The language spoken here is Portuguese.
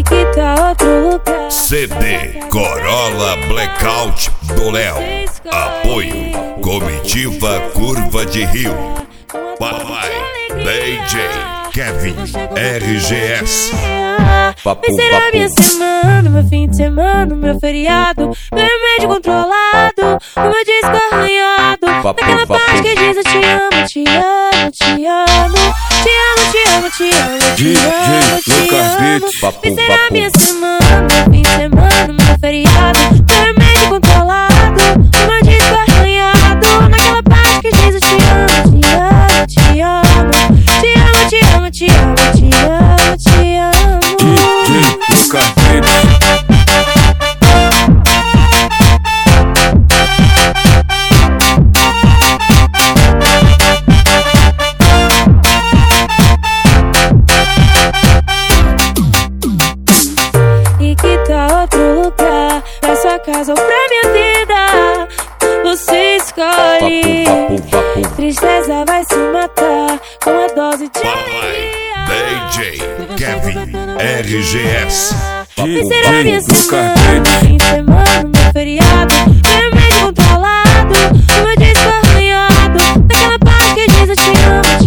que tá outro lugar. CD Corolla Blackout do Léo. Apoio Comitiva Curva de Rio. Papai DJ Kevin RGS. Vai ser a minha semana, meu fim de semana, meu feriado, meu remédio controlado, o meu disco arranhado. Naquela parte que diz eu te amo, te amo, te amo, te amo, te amo, te amo, te amo, te amo. Vai ser a minha semana, meu fim de semana, meu feriado, meu remédio controlado, o meu disco arranhado. Naquela parte que diz eu te amo, te amo, te amo, te amo, te amo, te amo, te amo, te amo. E que tá outro lugar, pra sua casa ou pra minha vida, você escolhe. Tristeza vai se matar com a dose de Papai DJ Kevin RGS. Vai ser a minha semana, fim de semana, meu feriado, meu remédio controlado, o meu disco arranhado. Naquela parte que diz eu te amo,